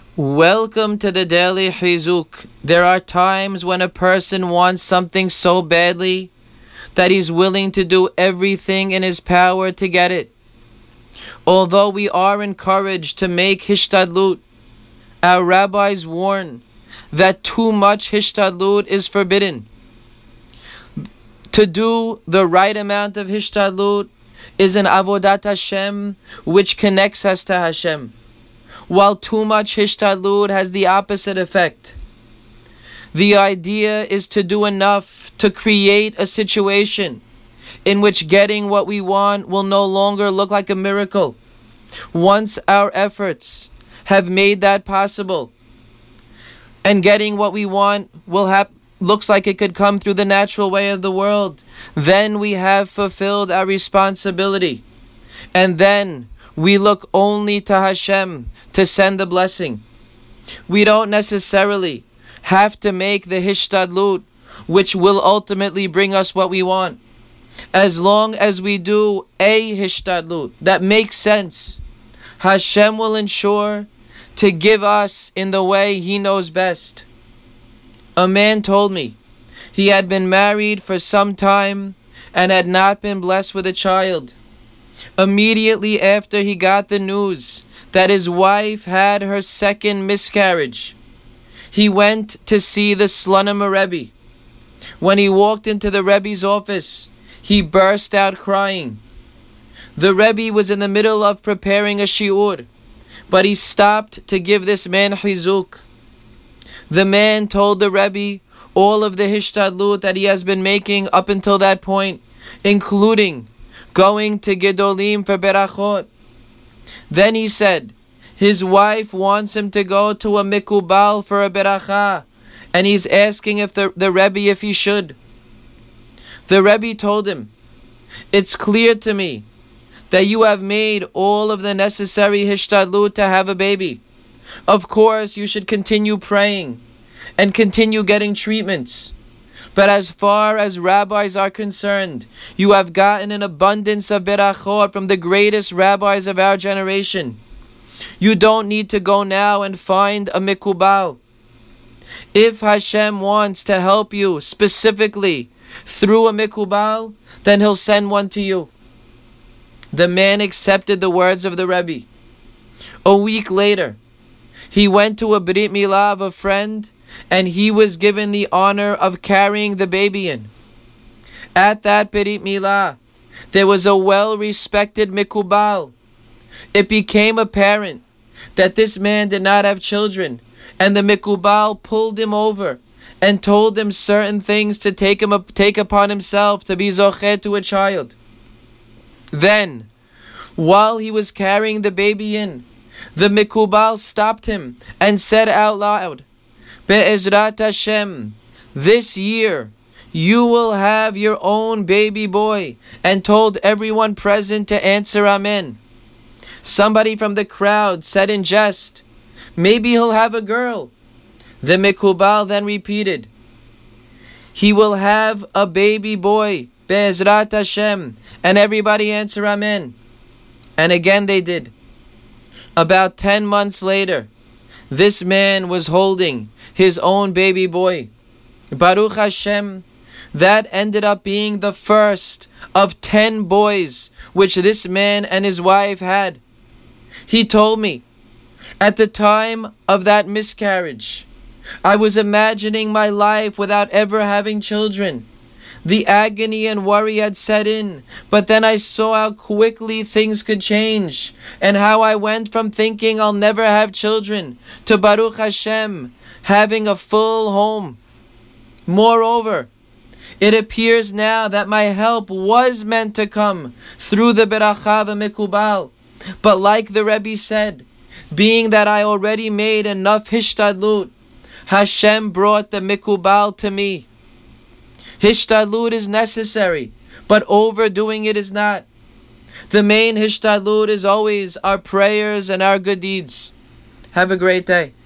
Welcome to the Daily Chizuk. There are times when a person wants something so badly that he's willing to do everything in his power to get it. Although we are encouraged to make hishtadlut, our rabbis warn that too much hishtadlut is forbidden. To do the right amount of hishtadlut is an avodat Hashem which connects us to Hashem, while too much hishtadlut has the opposite effect. The idea is to do enough to create a situation in which getting what we want will no longer look like a miracle. Once our efforts have made that possible, and getting what we want looks like it could come through the natural way of the world, then we have fulfilled our responsibility. And then we look only to Hashem to send the blessing. We don't necessarily have to make the hishtadlut, which will ultimately bring us what we want. As long as we do a hishtadlut that makes sense, Hashem will ensure to give us in the way He knows best. A man told me he had been married for some time and had not been blessed with a child. Immediately after he got the news that his wife had her second miscarriage, he went to see the Slonim Rebbe. When he walked into the Rebbe's office, he burst out crying. The Rebbe was in the middle of preparing a shiur, but he stopped to give this man chizuk. The man told the Rebbe all of the hishtadlut that he has been making up until that point, including going to Gedolim for berachot. Then he said his wife wants him to go to a mikubal for a beracha, and he's asking if the Rebbe if he should. The Rebbe told him, "It's clear to me that you have made all of the necessary hishtadlut to have a baby. Of course, you should continue praying and continue getting treatments. But as far as rabbis are concerned, you have gotten an abundance of berachot from the greatest rabbis of our generation. You don't need to go now and find a mikubal. If Hashem wants to help you specifically through a mikubal, then He'll send one to you." The man accepted the words of the Rebbe. A week later, he went to a brit milah of a friend, and he was given the honor of carrying the baby in. At that brit milah, there was a well-respected mikubal. It became apparent that this man did not have children, and the mikubal pulled him over and told him certain things to take upon himself to be zochet to a child. Then, while he was carrying the baby in, the mikubal stopped him and said out loud, "Be'ezrat Hashem, this year you will have your own baby boy," and told everyone present to answer Amen. Somebody from the crowd said in jest, "Maybe he'll have a girl." The mikubal then repeated, "He will have a baby boy, Be'ezrat Hashem," and everybody answer Amen. And again they did. About 10 months later, this man was holding his own baby boy. Baruch Hashem, that ended up being the first of 10 boys which this man and his wife had. He told me, at the time of that miscarriage, I was imagining my life without ever having children. The agony and worry had set in, but then I saw how quickly things could change, and how I went from thinking I'll never have children to Baruch Hashem having a full home. Moreover, it appears now that my help was meant to come through the beracha v'mikubal, but like the Rebbe said, being that I already made enough hishtadlut, Hashem brought the mikubal to me. Hishtadlut is necessary, but overdoing it is not. The main hishtadlut is always our prayers and our good deeds. Have a great day.